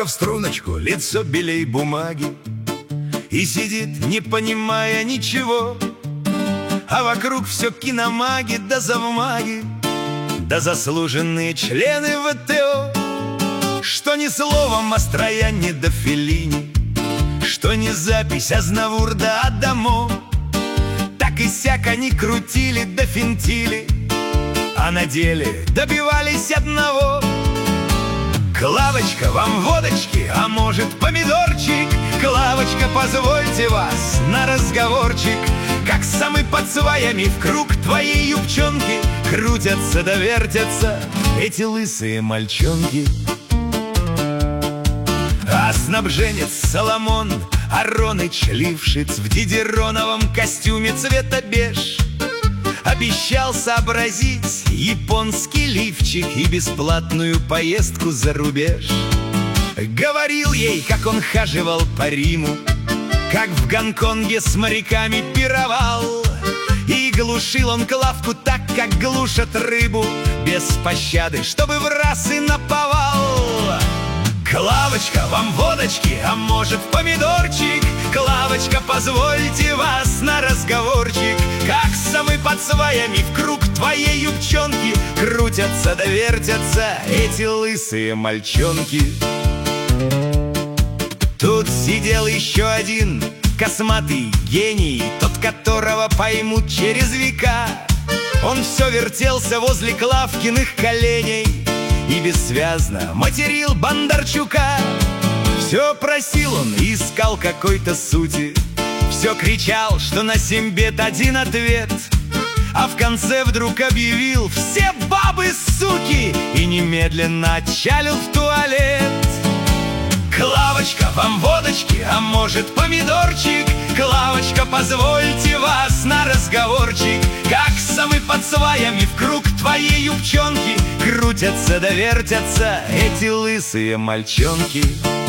Клавка в струночку, лицо белей бумаги, и сидит, не понимая ничего. А вокруг все киномаги да завмаги, да заслуженные члены ВТО. Что ни словом Мастроянни да Феллини, что ни запись Азнавур да Адамо, так и сяк они крутили да финтили, а на деле добивались одного. Клавочка, вам водочки, а может помидорчик? Клавочка, позвольте вас на разговорчик. Как самы под сваями в круг твоей юбчонки крутятся да вертятся эти лысые мальчонки. А снабженец Соломон Ароныч Лившиц в дидероновом костюме цвета беж обещал сообразить японский лифчик и бесплатную поездку за рубеж. Говорил ей, как он хаживал по Риму, как в Гонконге с моряками пировал, и глушил он Клавку так, как глушат рыбу, без пощады, чтобы в раз и наповал. Клавочка, вам водочки, а может помидорчик? Клавочка, позвольте вас на разговорчик. Как самы под сваями в круг твоей юбчонки крутятся да вертятся эти лысые мальчонки. Тут сидел еще один косматый гений, тот, которого поймут через века. Он все вертелся возле Клавкиных коленей и бессвязно материл Бондарчука. Все просил он и искал какой-то сути, все кричал, что на 7 бед один ответ, а в конце вдруг объявил: все бабы суки, и немедленно отчалил в туалет. Клавочка, вам водочки, а может помидорчик? Клавочка, позвольте вас на разговорчик. Как самы под сваями в круг твоей юбчонки крутятся да вертятся эти лысые мальчонки.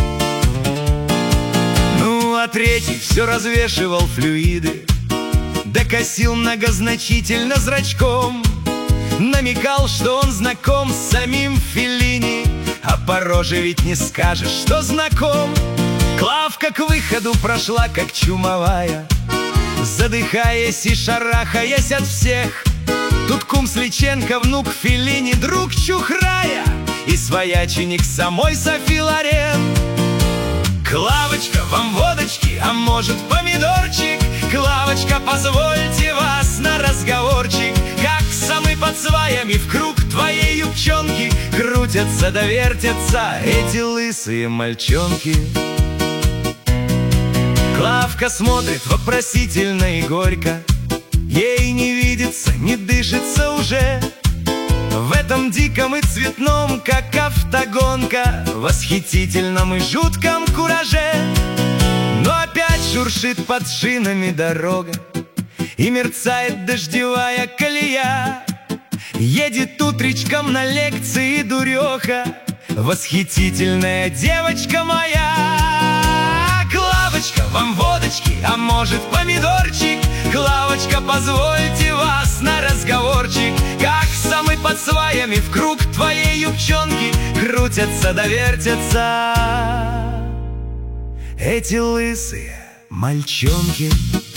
Ну, а третий все развешивал флюиды, да косил многозначительно зрачком, намекал, что он знаком с самим Феллини, а по роже ведь не скажешь, что знаком. Клавка к выходу прошла, как чумовая, задыхаясь и шарахаясь от всех. Тут кум Сличенко, внук Феллини, друг Чухрая и свояченик самой Софи Лорен. Клавочка, вам водочки, а может помидорчик? Клавочка, позвольте вас на разговорчик. Как самы под сваями в круг твоей юбчонки крутятся да вертятся эти лысые мальчонки. Клавка смотрит вопросительно и горько, ей не видится, не дышится уже в этом диком и цветном, как автогонка, восхитительном и жутком кураже. Но опять шуршит под шинами дорога, и мерцает дождевая колея. Едет утречком на лекции дуреха, восхитительная девочка моя. Клавочка, вам водочки, а может помидорчик? Клавочка, позвольте вас на разговорчик. Как самы под сваями в круг твоей юбчонки крутятся да вертятся эти лысые мальчонки.